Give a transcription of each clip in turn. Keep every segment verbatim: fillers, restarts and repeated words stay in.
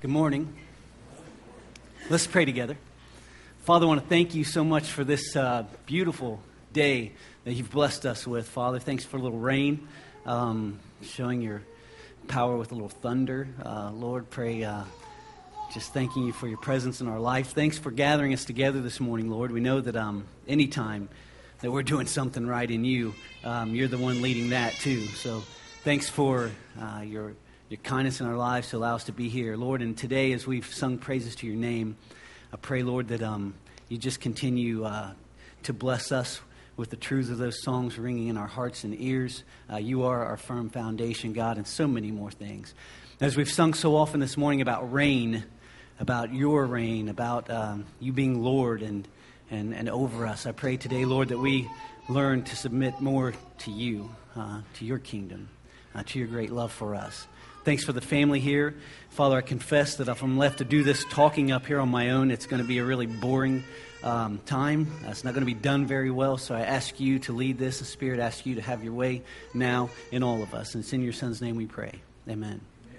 Good morning. Let's pray together. Father, I want to thank you so much for this uh, beautiful day that you've blessed us with. Father, thanks for a little rain, um, showing your power with a little thunder. Uh, Lord, pray, uh, just thanking you for your presence in our life. Thanks for gathering us together this morning, Lord. We know that um, anytime that we're doing something right in you, um, you're the one leading that too. So thanks for uh, your your kindness in our lives to allow us to be here. Lord, and today as we've sung praises to your name, I pray, Lord, that um, you just continue uh, to bless us with the truths of those songs ringing in our hearts and ears. Uh, you are our firm foundation, God, and so many more things. As we've sung so often this morning about reign, about your reign, about um, you being Lord and, and, and over us, I pray today, Lord, that we learn to submit more to you, uh, to your kingdom, uh, to your great love for us. Thanks for the family here. Father, I confess that if I'm left to do this talking up here on my own, it's going to be a really boring um, time. Uh, it's not going to be done very well, so I ask you to lead this. The Spirit asks you to have your way now in all of us. And it's in your Son's name we pray. Amen.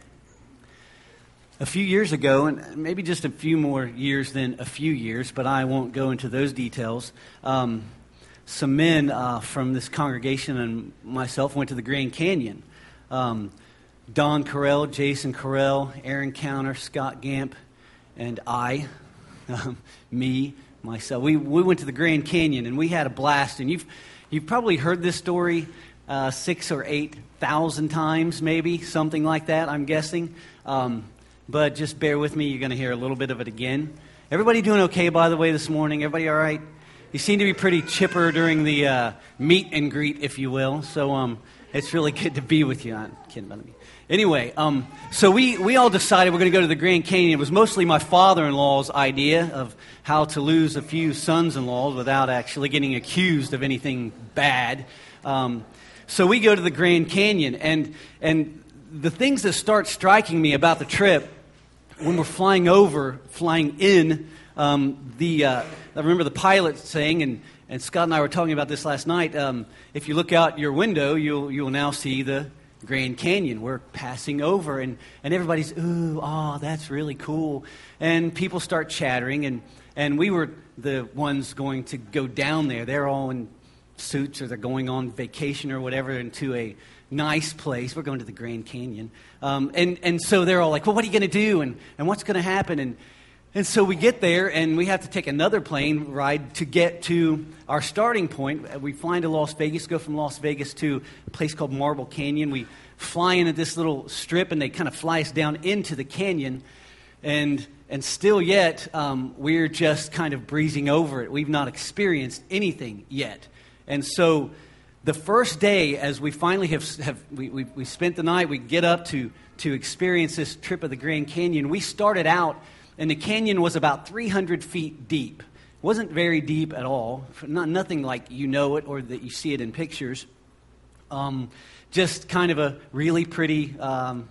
A few years ago, and maybe just a few more years than a few years, but I won't go into those details, um, some men uh, from this congregation and myself went to the Grand Canyon. Um Don Carell, Jason Carell, Aaron Counter, Scott Gamp, and I, um, me, myself. We we went to the Grand Canyon and we had a blast. And you've you've probably heard this story uh, six or eight thousand times, maybe something like that. I'm guessing. Um, but just bear with me. You're going to hear a little bit of it again. Everybody doing okay, by the way, this morning? Everybody all right? You seem to be pretty chipper during the uh, meet and greet, if you will. So um, it's really good to be with you. I'm kidding about me. Anyway, um, so we, we all decided we're going to go to the Grand Canyon. It was mostly my father-in-law's idea of how to lose a few sons-in-laws without actually getting accused of anything bad. Um, so we go to the Grand Canyon, and and the things that start striking me about the trip when we're flying over, flying in, um, the uh, I remember the pilot saying, and, and Scott and I were talking about this last night, um, if you look out your window, you'll you'll now see the Grand Canyon. We're passing over, and, and everybody's, ooh, oh, that's really cool. And people start chattering, and, and we were the ones going to go down there. They're all in suits, or they're going on vacation or whatever into a nice place. We're going to the Grand Canyon. Um, and, and so they're all like, well, what are you going to do? And, and what's going to happen? And And so we get there, and we have to take another plane ride to get to our starting point. We fly into Las Vegas, go from Las Vegas to a place called Marble Canyon. We fly into this little strip, and they kind of fly us down into the canyon. And and still yet, um, we're just kind of breezing over it. We've not experienced anything yet. And so the first day, as we finally have, have we, we, we spent the night, we get up to, to experience this trip of the Grand Canyon. We started out, and the canyon was about three hundred feet deep. It wasn't very deep at all. Not nothing like you know it or that you see it in pictures. Um, just kind of a really pretty um,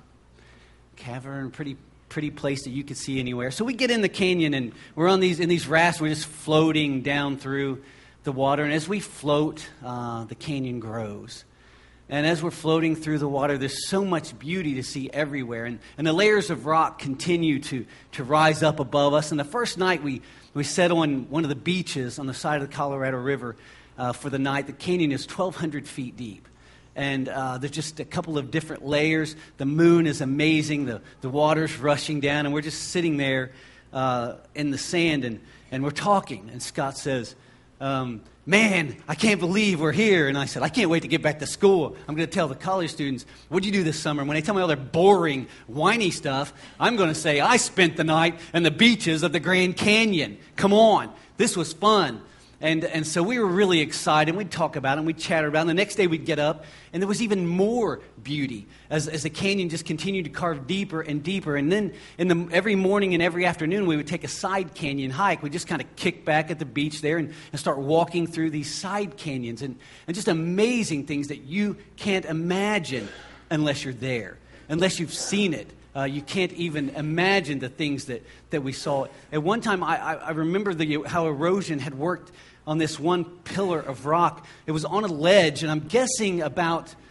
cavern, pretty pretty place that you could see anywhere. So we get in the canyon, and we're on these in these rafts. We're just floating down through the water, and as we float, uh, the canyon grows. And as we're floating through the water, there's so much beauty to see everywhere. And, and the layers of rock continue to, to rise up above us. And the first night we, we sat on one of the beaches on the side of the Colorado River uh, for the night. The canyon is twelve hundred feet deep. And uh, there's just a couple of different layers. The moon is amazing. The, the water's rushing down. And we're just sitting there uh, in the sand, and, and we're talking. And Scott says, um, man, I can't believe we're here. And I said, I can't wait to get back to school. I'm going to tell the college students, what'd you do this summer? And when they tell me all their boring, whiny stuff, I'm going to say, I spent the night on the beaches of the Grand Canyon. Come on. This was fun. And and so we were really excited. We'd talk about it, and we'd chatter about it. And the next day we'd get up, and there was even more beauty as, as the canyon just continued to carve deeper and deeper. And then in the every morning and every afternoon, we would take a side canyon hike. We'd just kind of kick back at the beach there and, and start walking through these side canyons. And, and just amazing things that you can't imagine unless you're there, unless you've seen it. Uh, you can't even imagine the things that, that we saw. At one time, I, I, I remember the, how erosion had worked on this one pillar of rock. It was on a ledge, and I'm guessing about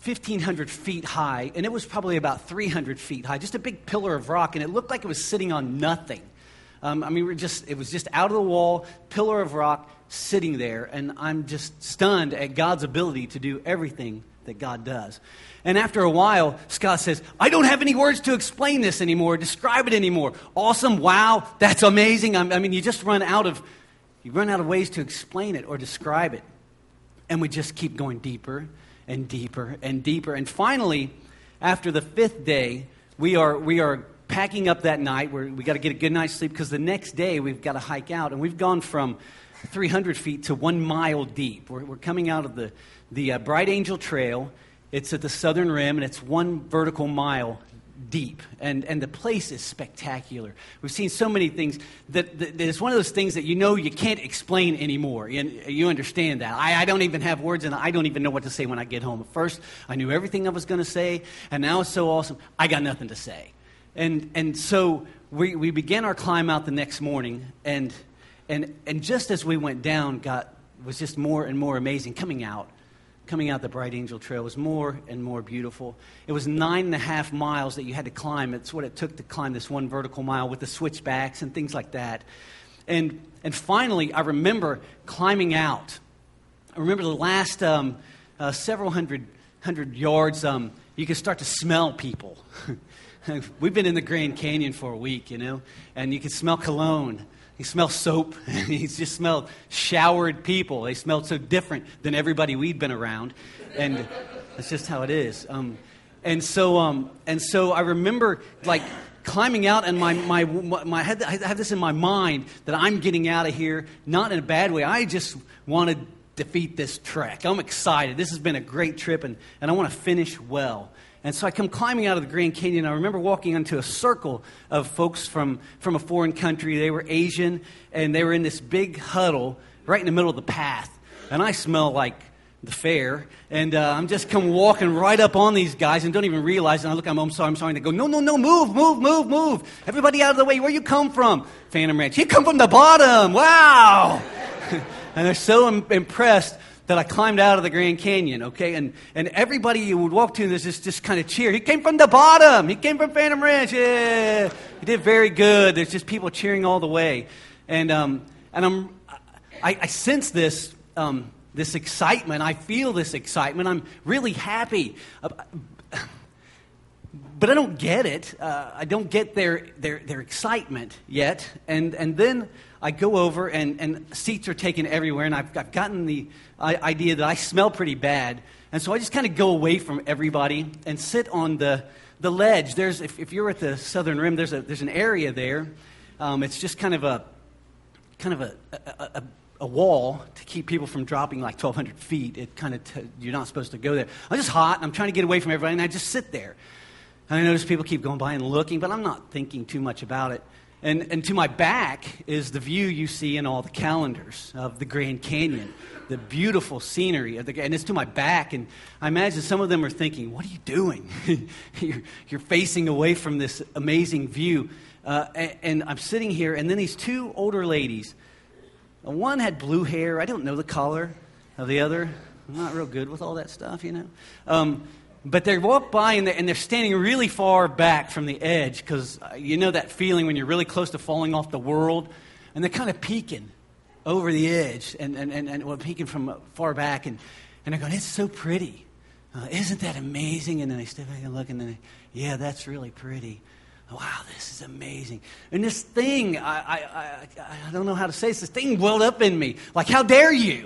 fifteen hundred feet high, and it was probably about three hundred feet high, just a big pillar of rock, and it looked like it was sitting on nothing. Um, I mean, we're just it was just out of the wall, pillar of rock sitting there, and I'm just stunned at God's ability to do everything that God does. And after a while, Scott says, I don't have any words to explain this anymore, describe it anymore. Awesome, wow, that's amazing. I mean, you just run out of, you run out of ways to explain it or describe it. And we just keep going deeper and deeper and deeper. And finally, after the fifth day, we are we are packing up that night. We're, we got to get a good night's sleep because the next day we've got to hike out. And we've gone from three hundred feet to one mile deep. We're, we're coming out of the, the uh, Bright Angel Trail. It's at the southern rim, and it's one vertical mile deep. And, and the place is spectacular. We've seen so many things that, that, that it's one of those things that you know you can't explain anymore. You, you understand that. I, I don't even have words, and I don't even know what to say when I get home. At first, I knew everything I was going to say, and now it's so awesome, I got nothing to say. And and so we, we began our climb out the next morning, and and and just as we went down, got was just more and more amazing. Coming out, coming out the Bright Angel Trail was more and more beautiful. It was nine and a half miles that you had to climb. It's what it took to climb this one vertical mile with the switchbacks and things like that. And and finally, I remember climbing out. I remember the last um, uh, several hundred hundred yards. Um, you could start to smell people. We've been in the Grand Canyon for a week, you know, and you can smell cologne. You smell soap. You just smell showered people. They smelled so different than everybody we'd been around, and that's just how it is. Um, and so, um, and so, I remember like climbing out, and my my my I had, I have this in my mind that I'm getting out of here, not in a bad way. I just want to defeat this trek. I'm excited. This has been a great trip, and and I want to finish well. And so I come climbing out of the Grand Canyon. I remember walking into a circle of folks from, from a foreign country. They were Asian, and they were in this big huddle right in the middle of the path. And I smell like the fair. And uh, I'm just come walking right up on these guys and don't even realize. And I look, I'm, I'm sorry, I'm sorry. And they go, no, no, no, move, move, move, move. Everybody out of the way. Where you come from? Phantom Ranch. You come from the bottom. Wow. And they're so im- impressed that I climbed out of the Grand Canyon, okay? And and everybody you would walk to, there's just, just kind of cheer. He came from the bottom. He came from Phantom Ranch. Yeah. He did very good. There's just people cheering all the way. And um and I'm I, I sense this um this excitement. I feel this excitement. I'm really happy. Uh, but I don't get it. Uh, I don't get their, their their excitement yet. And and then I go over, and, and seats are taken everywhere, and I've, I've gotten the uh, idea that I smell pretty bad. And so I just kind of go away from everybody and sit on the the ledge. There's if, if you're at the southern rim, there's a there's an area there. Um, it's just kind of a kind of a a, a a wall to keep people from dropping like twelve hundred feet. It kind of t- you're not supposed to go there. I'm just hot, and I'm trying to get away from everybody, and I just sit there. And I notice people keep going by and looking, but I'm not thinking too much about it. And, and to my back is the view you see in all the calendars of the Grand Canyon, the beautiful scenery of the, and it's to my back. And I imagine some of them are thinking, "What are you doing? you're, you're facing away from this amazing view." Uh, and, and I'm sitting here, and then these two older ladies. One had blue hair. I don't know the color of the other. I'm not real good with all that stuff, you know. Um, But they walk by, and they're, and they're standing really far back from the edge, because you know that feeling when you're really close to falling off the world, and they're kind of peeking over the edge, and, and, and, and well, peeking from far back, and, and they're going, "It's so pretty. Uh, isn't that amazing?" And then they step back and look, and then, they, "Yeah, that's really pretty. Wow, this is amazing." And this thing, I, I, I, I don't know how to say this, this thing welled up in me. Like, how dare you?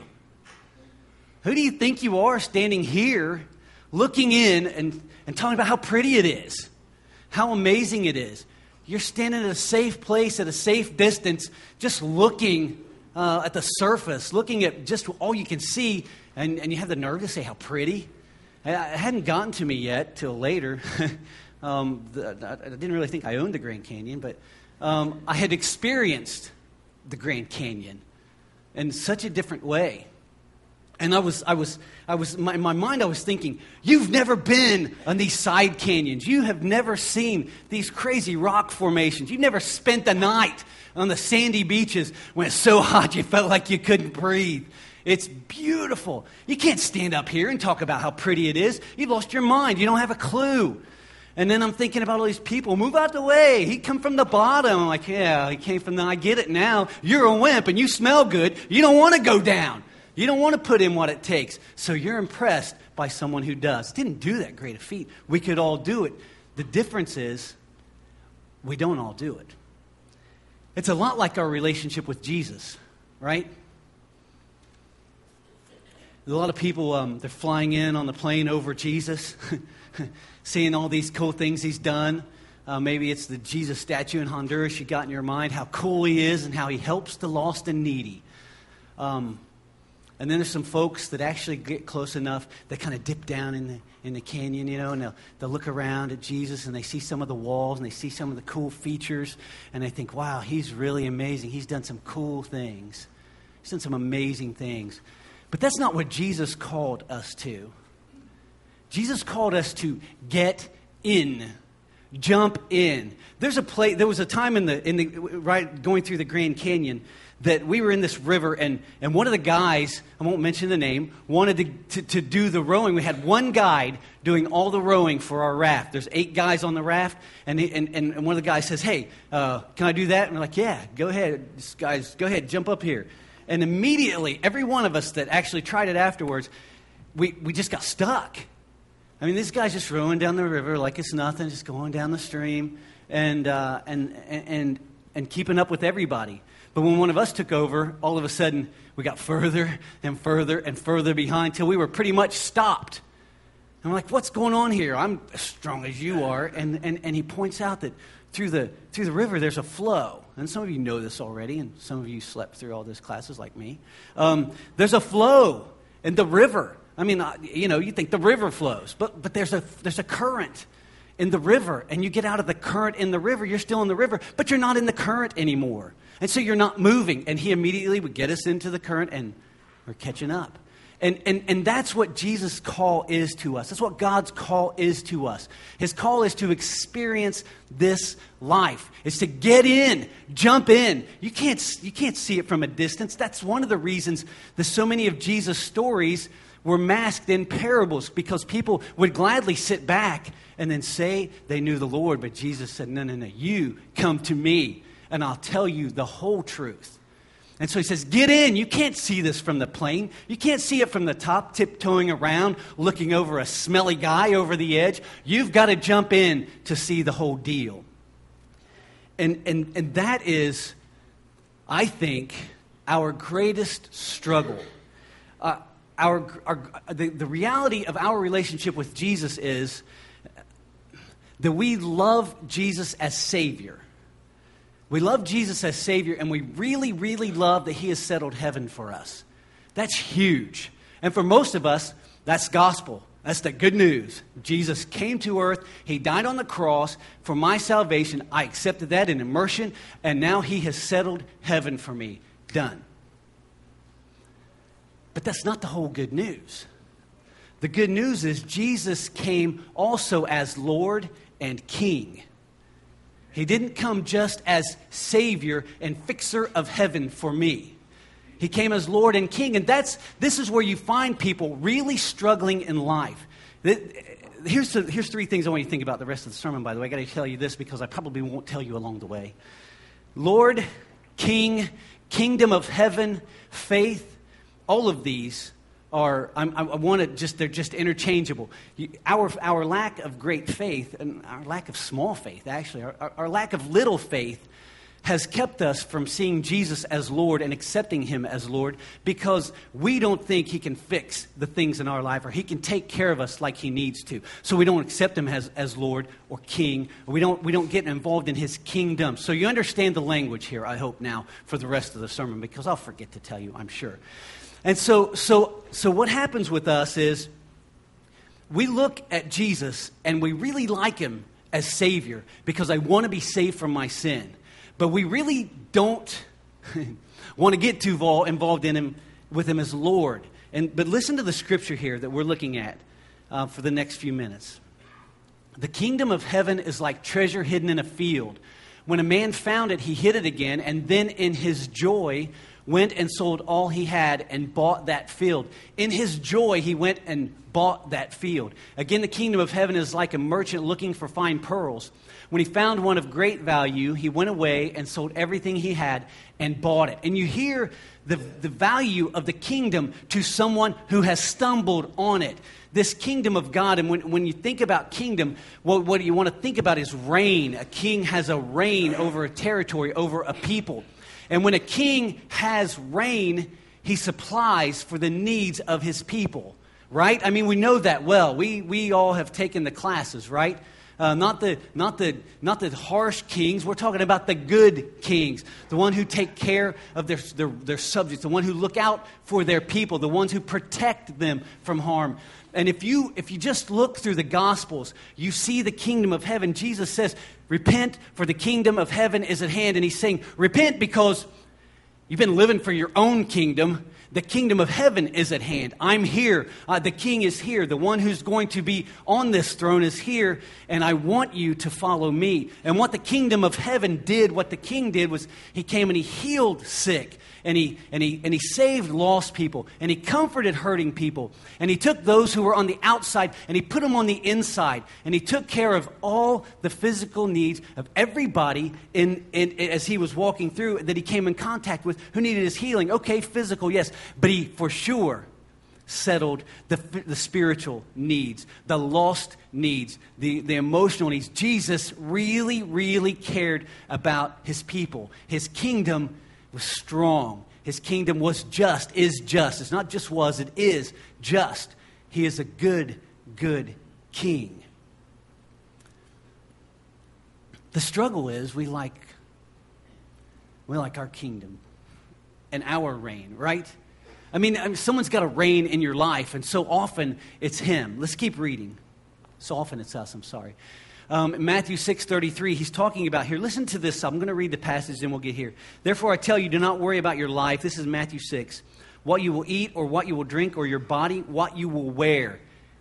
Who do you think you are standing here looking in and, and talking about how pretty it is, how amazing it is? You're standing at a safe place, at a safe distance, just looking uh, at the surface, looking at just all you can see, and, and you have the nerve to say how pretty. It hadn't gotten to me yet till later. um, the, I didn't really think I owned the Grand Canyon, but um, I had experienced the Grand Canyon in such a different way. And I was, I was, I was, my, in my mind, I was thinking, you've never been on these side canyons. You have never seen these crazy rock formations. You've never spent the night on the sandy beaches when it's so hot you felt like you couldn't breathe. It's beautiful. You can't stand up here and talk about how pretty it is. You've lost your mind. You don't have a clue. And then I'm thinking about all these people. Move out the way. He come from the bottom. I'm like, yeah, he came from the, I get it now. You're a wimp and you smell good. You don't want to go down. You don't want to put in what it takes. So you're impressed by someone who does. Didn't do that great a feat. We could all do it. The difference is we don't all do it. It's a lot like our relationship with Jesus, right? A lot of people, um, they're flying in on the plane over Jesus, seeing all these cool things he's done. Uh, maybe it's the Jesus statue in Honduras you got in your mind, how cool he is and how he helps the lost and needy. Um, and then there's some folks that actually get close enough, they kind of dip down in the in the canyon, you know, and they'll, they'll look around at Jesus and they see some of the walls and they see some of the cool features and they think, wow, he's really amazing. He's done some cool things. He's done some amazing things. But that's not what Jesus called us to. Jesus called us to get in, jump in. There's a place. There was a time in the in the right going through the Grand Canyon that we were in this river, and, and one of the guys, I won't mention the name, wanted to, to to do the rowing. We had one guide doing all the rowing for our raft. There's eight guys on the raft, and he, and, and one of the guys says, "Hey, uh, can I do that?" And we're like, "Yeah, go ahead, guys, go ahead, jump up here." And immediately, every one of us that actually tried it afterwards, we we just got stuck. I mean, this guy's just rowing down the river like it's nothing, just going down the stream and uh, and and and keeping up with everybody. But when one of us took over, all of a sudden we got further and further and further behind till we were pretty much stopped. And we're like, "What's going on here? I'm as strong as you are." And and and he points out that through the through the river there's a flow. And some of you know this already, and some of you slept through all those classes like me. Um, there's a flow in the river. I mean, you know, you think the river flows, but but there's a there's a current in the river, and you get out of the current in the river, you're still in the river, but you're not in the current anymore. And so you're not moving. And he immediately would get us into the current, and we're catching up. And, and, and that's what Jesus' call is to us. That's what God's call is to us. His call is to experience this life. It's to get in, jump in. You can't, you can't see it from a distance. That's one of the reasons that so many of Jesus' stories were masked in parables, because people would gladly sit back and then say they knew the Lord. But Jesus said, no, no, no, you come to me and I'll tell you the whole truth. And so he says, get in. You can't see this from the plane. You can't see it from the top, tiptoeing around, looking over a smelly guy over the edge. You've got to jump in to see the whole deal. And, and, and that is, I think, our greatest struggle. Uh, our, our the, the reality of our relationship with Jesus is that we love Jesus as Savior. We love Jesus as Savior, and we really, really love that He has settled heaven for us. That's huge. And for most of us, that's gospel. That's the good news. Jesus came to earth. He died on the cross for my salvation. I accepted that in immersion, and now He has settled heaven for me. Done. But that's not the whole good news. The good news is Jesus came also as Lord and King. He didn't come just as Savior and fixer of heaven for me. He came as Lord and King. And that's this is where you find people really struggling in life. Here's, the, here's three things I want you to think about the rest of the sermon, by the way. I got to tell you this because I probably won't tell you along the way. Lord, King, kingdom of heaven, faith, all of these are, I'm, I want to just, they're just interchangeable. You, our, our lack of great faith, and our lack of small faith, actually, our, our, our lack of little faith has kept us from seeing Jesus as Lord and accepting Him as Lord, because we don't think He can fix the things in our life, or He can take care of us like He needs to. So we don't accept Him as, as Lord or King, or we don't, we don't get involved in His kingdom. So you understand the language here, I hope now, for the rest of the sermon, because I'll forget to tell you, I'm sure. And so, so, so what happens with us is we look at Jesus and we really like Him as Savior because I want to be saved from my sin. But we really don't want to get too involved in Him, with Him as Lord. And but listen to the scripture here that we're looking at uh, for the next few minutes. The kingdom of heaven is like treasure hidden in a field. When a man found it, he hid it again, and then in his joy went and sold all he had and bought that field. In his joy, he went and bought that field. Again, the kingdom of heaven is like a merchant looking for fine pearls. When he found one of great value, he went away and sold everything he had and bought it. And you hear the, the value of the kingdom to someone who has stumbled on it. This kingdom of God, and when, when you think about kingdom, what, what you want to think about is reign. A king has a reign over a territory, over a people. And when a king has reign, he supplies for the needs of his people, right? I mean, we know that well. We, we all have taken the classes, right? Uh, not the not the not the harsh kings. We're talking about the good kings, the one who take care of their, their their subjects, the one who look out for their people, the ones who protect them from harm. And if you if you just look through the Gospels, you see the kingdom of heaven. Jesus says, "Repent, for the kingdom of heaven is at hand." And he's saying, repent because you've been living for your own kingdom. The kingdom of heaven is at hand. I'm here. Uh, the king is here. The one who's going to be on this throne is here. And I want you to follow me. And what the kingdom of heaven did, what the king did was he came and he healed sick. And he, and he, and he saved lost people. And he comforted hurting people. And he took those who were on the outside and he put them on the inside. And he took care of all the physical needs of everybody in, in, as he was walking through that he came in contact with who needed his healing. Okay, physical, yes. But he, for sure, settled the, the spiritual needs, the lost needs, the, the emotional needs. Jesus really, really cared about his people. His kingdom was strong. His kingdom was just, is just. It's not just was, it is just. He is a good, good king. The struggle is we like, we like our kingdom and our reign, right? I mean, I mean, someone's got to reign in your life, and so often it's him. Let's keep reading. So often it's us, I'm sorry. Um, Matthew six thirty-three, he's talking about here. Listen to this. I'm going to read the passage, then we'll get here. Therefore, I tell you, do not worry about your life. This is Matthew six. What you will eat or what you will drink, or your body, what you will wear.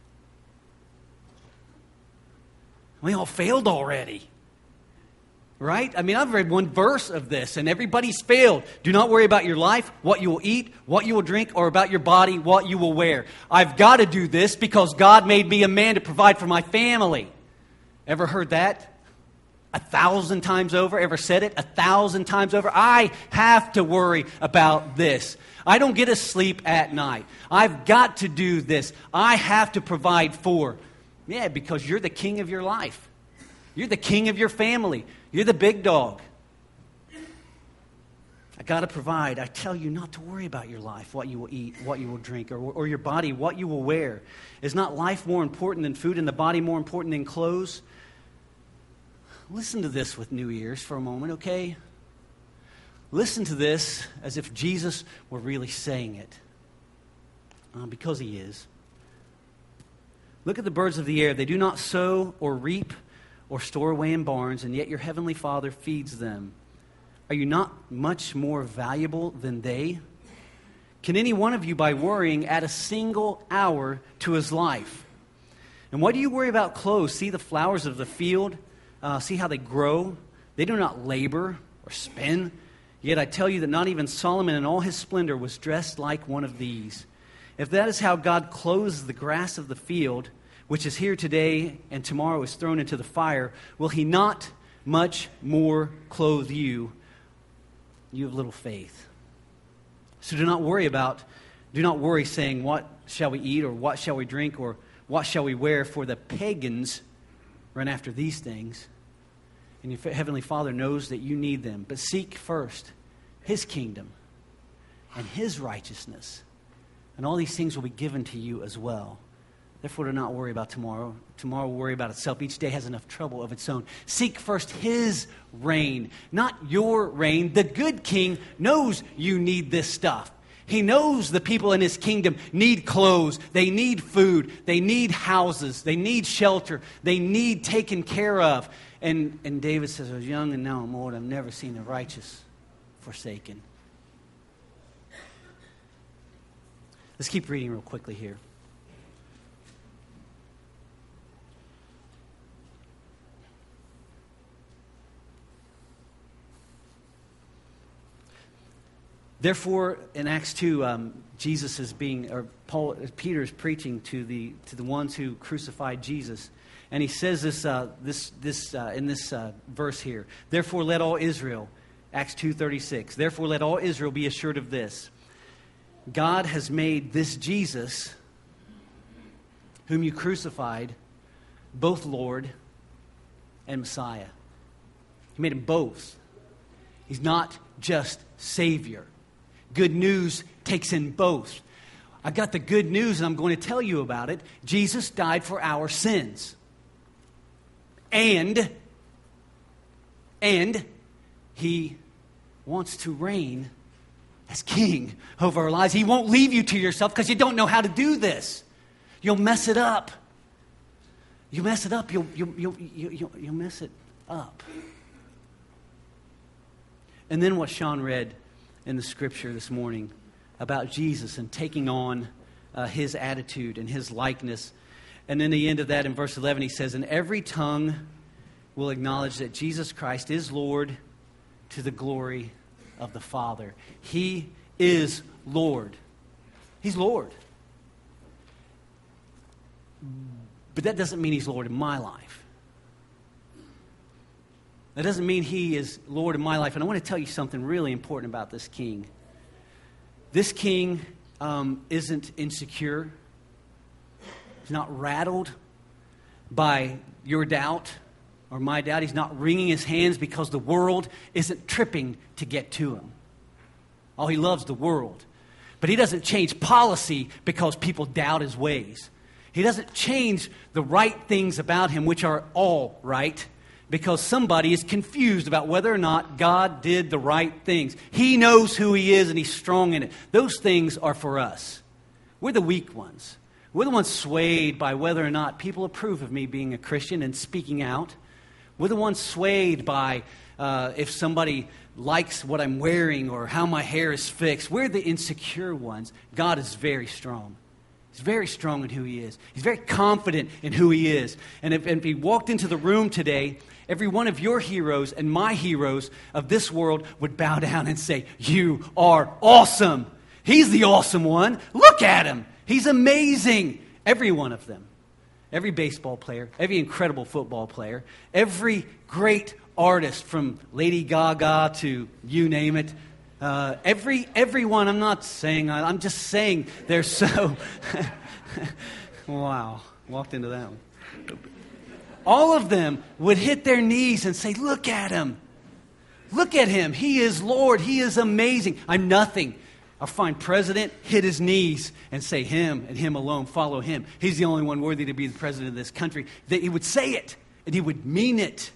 We all failed already. Right? I mean, I've read one verse of this, and everybody's failed. Do not worry about your life, what you will eat, what you will drink, or about your body, what you will wear. I've got to do this because God made me a man to provide for my family. Ever heard that? A thousand times over? Ever said it? A thousand times over? I have to worry about this. I don't get to sleep at night. I've got to do this. I have to provide for. Yeah, because you're the king of your life. You're the king of your family. You're the big dog. I got to provide. I tell you not to worry about your life, what you will eat, what you will drink, or, or your body, what you will wear. Is not life more important than food and the body more important than clothes? Listen to this with new ears for a moment, okay? Listen to this as if Jesus were really saying it. Uh, because he is. Look at the birds of the air. They do not sow or reap or store away in barns, and yet your heavenly Father feeds them. Are you not much more valuable than they? Can any one of you, by worrying, add a single hour to his life? And why do you worry about clothes? See the flowers of the field? Uh, see how they grow? They do not labor or spin. Yet I tell you that not even Solomon in all his splendor was dressed like one of these. If that is how God clothes the grass of the field, which is here today and tomorrow is thrown into the fire, will he not much more clothe you, you have little faith? So do not worry about, do not worry saying, what shall we eat, or what shall we drink, or what shall we wear? For the pagans run after these things, and your heavenly Father knows that you need them. But seek first his kingdom and his righteousness, and all these things will be given to you as well. Therefore, do not worry about tomorrow. Tomorrow will worry about itself. Each day has enough trouble of its own. Seek first his reign, not your reign. The good king knows you need this stuff. He knows the people in his kingdom need clothes. They need food. They need houses. They need shelter. They need taken care of. And, and David says, I was young and now I'm old. I've never seen the righteous forsaken. Let's keep reading real quickly here. Therefore, in Acts two, um, Jesus is being, or Paul, Peter is preaching to the to the ones who crucified Jesus, and he says this uh, this this uh, in this uh, verse here. Therefore, let all Israel, Acts two thirty-six. Therefore, let all Israel be assured of this: God has made this Jesus, whom you crucified, both Lord and Messiah. He made him both. He's not just Savior. Good news takes in both. I got the good news and I'm going to tell you about it. Jesus died for our sins. And, and He wants to reign as King over our lives. He won't leave you to yourself because you don't know how to do this. You'll mess it up. You mess it up, you'll, you'll, you'll, you'll, you'll mess it up. And then what Sean read in the scripture this morning about Jesus and taking on uh, His attitude and His likeness. And then the end of that in verse eleven, he says, and every tongue will acknowledge that Jesus Christ is Lord to the glory of the Father. He is Lord. He's Lord. But that doesn't mean He's Lord in my life. That doesn't mean He is Lord in my life. And I want to tell you something really important about this King. This King um, isn't insecure. He's not rattled by your doubt or my doubt. He's not wringing his hands because the world isn't tripping to get to Him. Oh, He loves the world. But He doesn't change policy because people doubt His ways. He doesn't change the right things about Him, which are all right, because somebody is confused about whether or not God did the right things. He knows who He is and He's strong in it. Those things are for us. We're the weak ones. We're the ones swayed by whether or not people approve of me being a Christian and speaking out. We're the ones swayed by uh, if somebody likes what I'm wearing or how my hair is fixed. We're the insecure ones. God is very strong. He's very strong in who He is. He's very confident in who He is. And if, and if He walked into the room today, every one of your heroes and my heroes of this world would bow down and say, you are awesome. He's the awesome one. Look at Him. He's amazing. Every one of them. Every baseball player, every incredible football player, every great artist from Lady Gaga to you name it. Uh, every everyone, I'm not saying, I'm just saying they're so... Wow, walked into that one. All of them would hit their knees and say, look at Him. Look at Him. He is Lord. He is amazing. I'm nothing. Our fine president hit his knees and say, Him and Him alone, follow Him. He's the only one worthy to be the president of this country. That he would say it and he would mean it.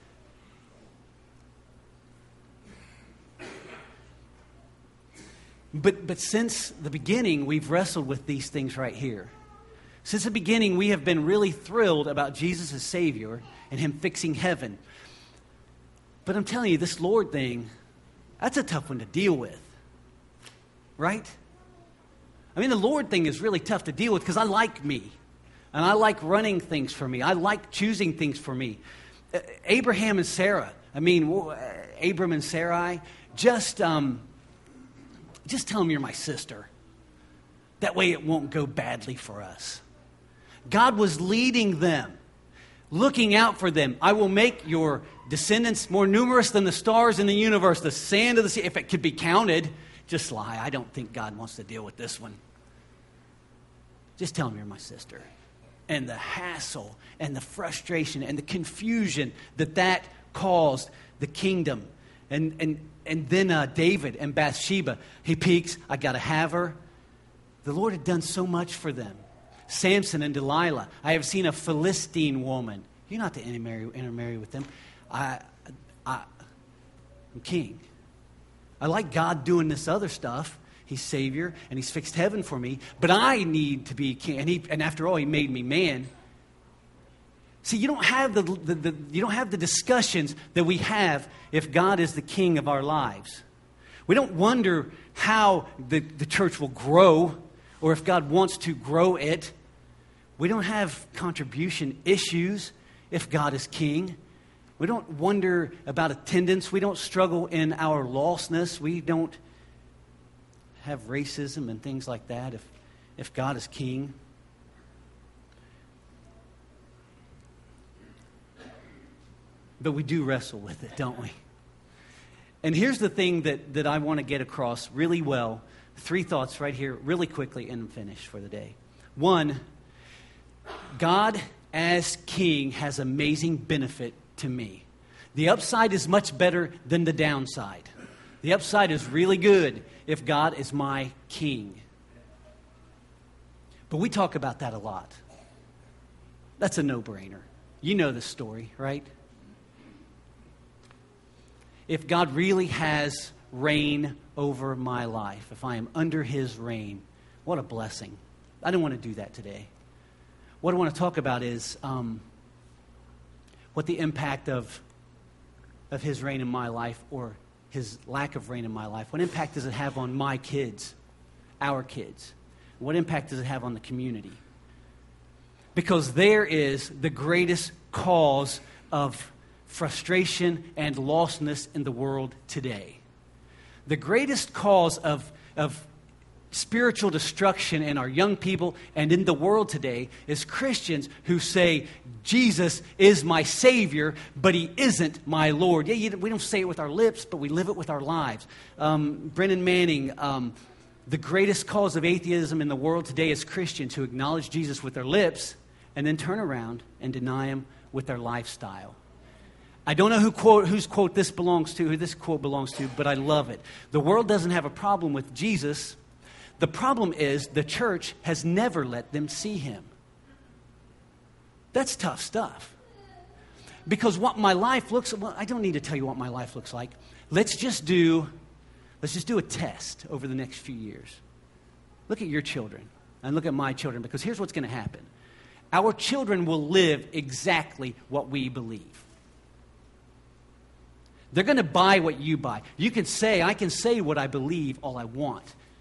But, but since the beginning, we've wrestled with these things right here. Since the beginning, we have been really thrilled about Jesus as Savior and Him fixing heaven. But I'm telling you, this Lord thing, that's a tough one to deal with. Right? I mean, the Lord thing is really tough to deal with because I like me. And I like running things for me. I like choosing things for me. Uh, Abraham and Sarah, I mean, uh, Abram and Sarai, just, um, just tell them you're my sister. That way it won't go badly for us. God was leading them, looking out for them. I will make your descendants more numerous than the stars in the universe, the sand of the sea, if it could be counted. Just lie. I don't think God wants to deal with this one. Just tell him you're my sister. And the hassle and the frustration and the confusion that that caused the kingdom. And and and then uh, David and Bathsheba. He peeks, I got to have her. The Lord had done so much for them. Samson and Delilah. I have seen a Philistine woman. You're not to intermarry, intermarry with them. I, I, I'm king. I like God doing this other stuff. He's Savior, and He's fixed heaven for me. But I need to be king. And, he, and after all, He made me man. See, you don't have the, the, the you don't have the discussions that we have if God is the king of our lives. We don't wonder how the, the church will grow or if God wants to grow it. We don't have contribution issues if God is king. We don't wonder about attendance. We don't struggle in our lostness. We don't have racism and things like that if, if God is king? But we do wrestle with it, don't we? And here's the thing that, that I want to get across really well. Three thoughts right here, really quickly, and finish for the day. One, God as king has amazing benefit to me. The upside is much better than the downside. The upside is really good if God is my king. But we talk about that a lot. That's a no-brainer. You know the story, right? If God really has reign over my life, if I am under his reign, what a blessing. I don't want to do that today. What I want to talk about is um, what the impact of, of his reign in my life, or his lack of reign in my life, what impact does it have on my kids, our kids? What impact does it have on the community? Because there is the greatest cause of frustration and lostness in the world today. The greatest cause of, of spiritual destruction in our young people and in the world today is Christians who say, Jesus is my Savior, but he isn't my Lord. Yeah, you, we don't say it with our lips, but we live it with our lives. Um, Brennan Manning, um, the greatest cause of atheism in the world today is Christians who acknowledge Jesus with their lips and then turn around and deny him with their lifestyle. I don't know who quote, whose quote this belongs to, who this quote belongs to, but I love it. The world doesn't have a problem with Jesus. The problem is the church has never let them see him. That's tough stuff. Because what my life looks like, well, I don't need to tell you what my life looks like. Let's just do, let's just do a test over the next few years. Look at your children and look at my children, because here's what's going to happen. Our children will live exactly what we believe. They're going to buy what you buy. You can say, I can say what I believe all I want.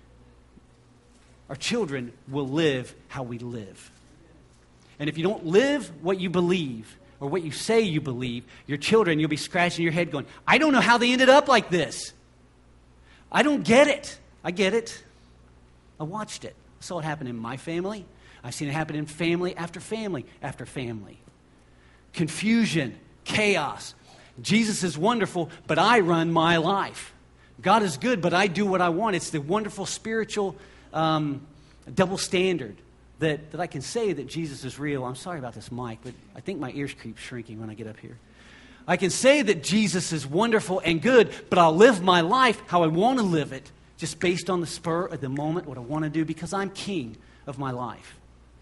Our children will live how we live. And if you don't live what you believe or what you say you believe, your children, you'll be scratching your head going, I don't know how they ended up like this. I don't get it. I get it. I watched it. I saw it happen in my family. I've seen it happen in family after family after family. Confusion, chaos. Jesus is wonderful, but I run my life. God is good, but I do what I want. It's the wonderful spiritual um, double standard that, that I can say that Jesus is real. I'm sorry about this mic, but I think my ears keep shrinking when I get up here. I can say that Jesus is wonderful and good, but I'll live my life how I want to live it, just based on the spur of the moment, what I want to do, because I'm king of my life.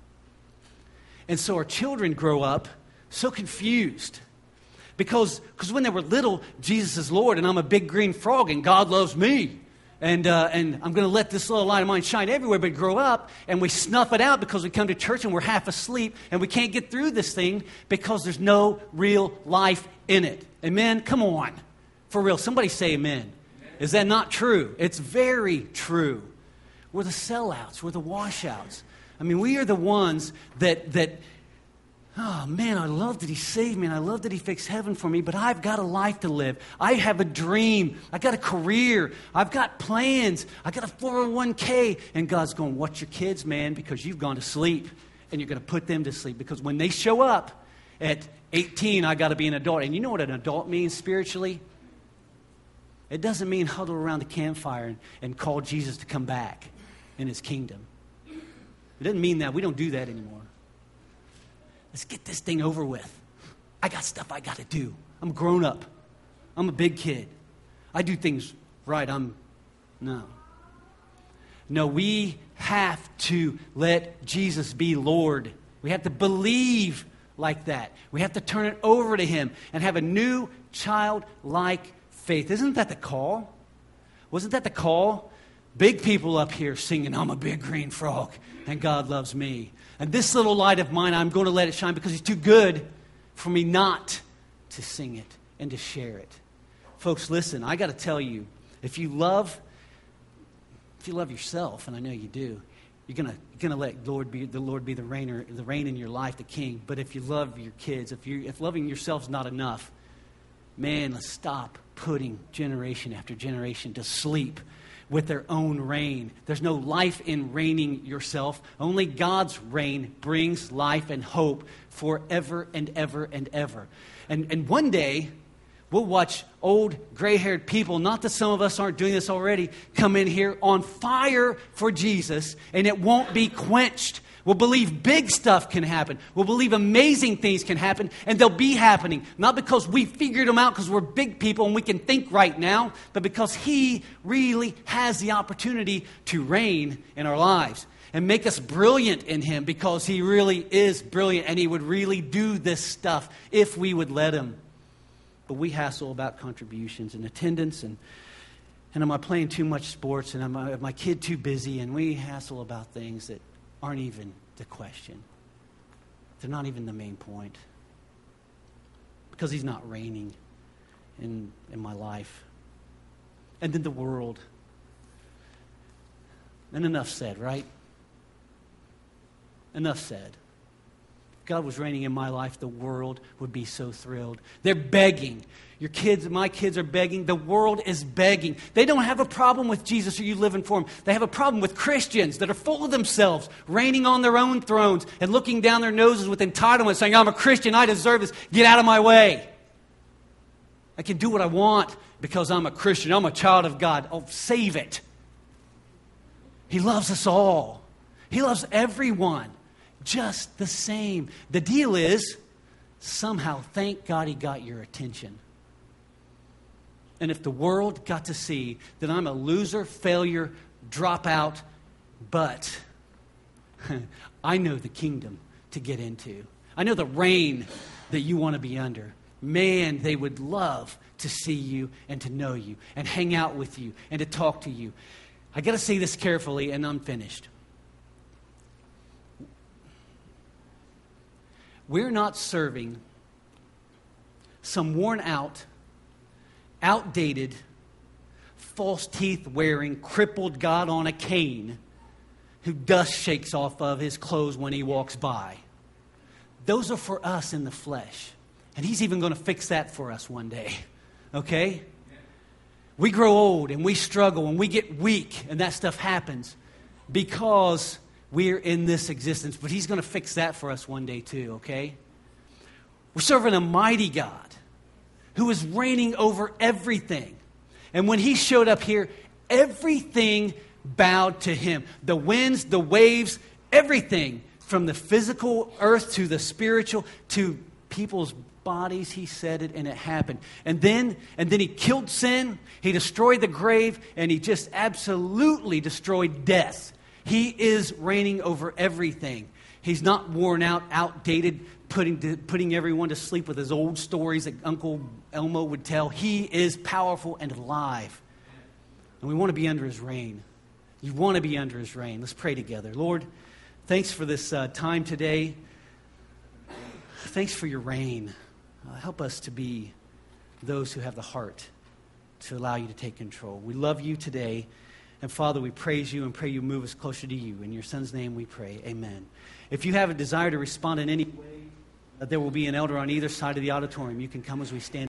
And so our children grow up so confused. Because because when they were little, Jesus is Lord, and I'm a big green frog, and God loves me. And uh, and I'm going to let this little light of mine shine everywhere. But grow up, and we snuff it out because we come to church, and we're half asleep, and we can't get through this thing because there's no real life in it. Amen? Come on. For real. Somebody say amen. Amen. Is that not true? It's very true. We're the sellouts. We're the washouts. I mean, we are the ones that that... Oh, man, I love that he saved me, and I love that he fixed heaven for me, but I've got a life to live. I have a dream. I've got a career. I've got plans. I've got a four oh one k. And God's going, watch your kids, man, because you've gone to sleep, and you're going to put them to sleep. Because when they show up at eighteen, I got to be an adult. And you know what an adult means spiritually? It doesn't mean huddle around the campfire and, and call Jesus to come back in his kingdom. It doesn't mean that. We don't do that anymore. Let's get this thing over with. I got stuff I got to do. I'm grown up. I'm a big kid. I do things right. I'm, no. No, we have to let Jesus be Lord. We have to believe like that. We have to turn it over to him and have a new childlike faith. Isn't that the call? Wasn't that the call? Big people up here singing, I'm a big green frog and God loves me. And this little light of mine, I'm going to let it shine because it's too good for me not to sing it and to share it. Folks, listen, I got to tell you, if you love, if you love yourself, and I know you do, you're going to you're going to let Lord be the Lord be the reigner, the reign in your life, the king. But if you love your kids, if you if loving yourself's not enough, man, let's stop putting generation after generation to sleep with their own reign. There's no life in reigning yourself. Only God's reign brings life and hope forever and ever and ever. And, and one day, we'll watch old gray-haired people, not that some of us aren't doing this already, come in here on fire for Jesus, and it won't be quenched. We'll believe big stuff can happen. We'll believe amazing things can happen, and they'll be happening. Not because we figured them out because we're big people and we can think right now, but because He really has the opportunity to reign in our lives and make us brilliant in Him, because He really is brilliant and He would really do this stuff if we would let Him. But we hassle about contributions and attendance, and and am I playing too much sports, and am I, am my kid too busy, and we hassle about things that aren't even the question. They're not even the main point. Because He's not reigning in, in my life. And then the world. And enough said, right? Enough said. If God was reigning in my life, the world would be so thrilled. They're begging. Your kids, my kids are begging. The world is begging. They don't have a problem with Jesus or you living for Him. They have a problem with Christians that are full of themselves, reigning on their own thrones and looking down their noses with entitlement, saying, I'm a Christian, I deserve this. Get out of my way. I can do what I want because I'm a Christian. I'm a child of God. Oh, save it. He loves us all. He loves everyone just the same. The deal is, somehow, thank God He got your attention. And if the world got to see that I'm a loser, failure, dropout, but I know the kingdom to get into. I know the reign that you want to be under. Man, they would love to see you and to know you and hang out with you and to talk to you. I got to say this carefully, and I'm finished. We're not serving some worn out, outdated, false teeth wearing, crippled God on a cane who dust shakes off of His clothes when He walks by. Those are for us in the flesh. And He's even going to fix that for us one day. Okay? We grow old and we struggle and we get weak, and that stuff happens because we're in this existence. But He's going to fix that for us one day too, okay? We're serving a mighty God who is reigning over everything. And when He showed up here, everything bowed to Him. The winds, the waves, everything from the physical earth to the spiritual to people's bodies. He said it and it happened. And then, and then He killed sin. He destroyed the grave, and He just absolutely destroyed death. He is reigning over everything. He's not worn out, outdated, putting to, putting everyone to sleep with His old stories that Uncle Elmo would tell. He is powerful and alive. And we want to be under His reign. You want to be under His reign. Let's pray together. Lord, thanks for this uh, time today. Thanks for your reign. Uh, help us to be those who have the heart to allow you to take control. We love you today. And Father, we praise you and pray you move us closer to you. In your Son's name we pray. Amen. If you have a desire to respond in any way, uh, there will be an elder on either side of the auditorium. You can come as we stand.